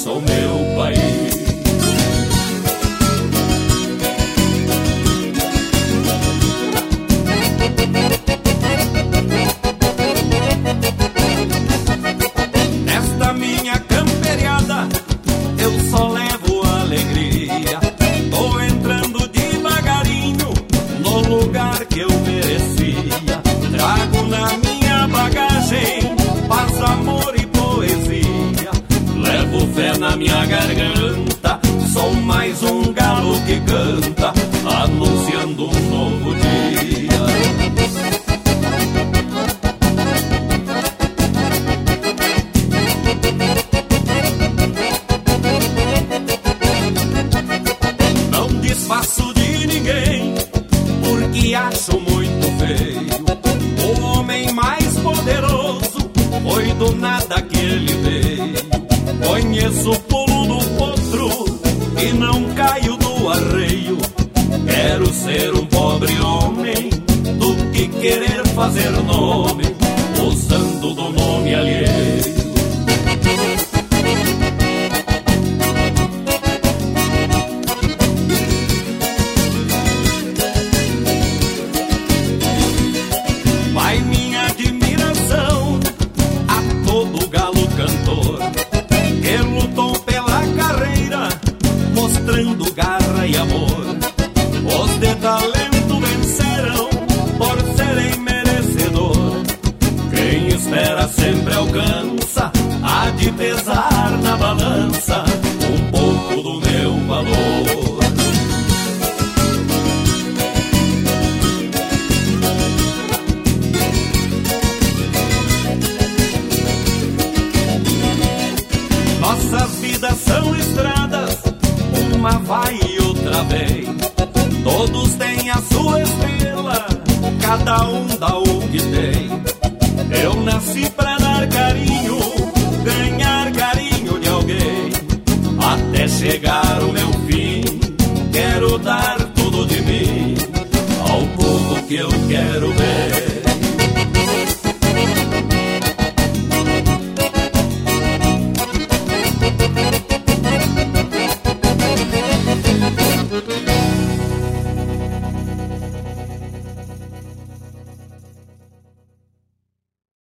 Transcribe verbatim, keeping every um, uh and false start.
sou meu país. Nesta minha camperiada eu só levo alegria. Tô entrando devagarinho no lugar que eu merecia. Trago na minha bagagem paz, amor e poesia. Levo fé na minha garganta, sou mais um galo que canta, anunciando um novo dia. Não desfaço de ninguém, porque acho muito feio. O homem mais poderoso foi do nada que ele veio. Conheço o pulo do potro e não caio do arreio. Quero ser um pobre homem do que querer fazer nome, usando do nome alheio. Vai minha admiração a todo galo cantor que lutou pela carreira, mostrando garra e amor. Os de talento venceram por serem merecedor. Quem espera sempre alcança, há de pesar na balança um pouco do meu valor. Nossas vidas são estradas, uma vai e outra vem. Todos têm a sua estrela, cada um dá o que tem. Eu nasci pra dar carinho, ganhar carinho de alguém. Até chegar o meu fim, quero dar tudo de mim ao povo que eu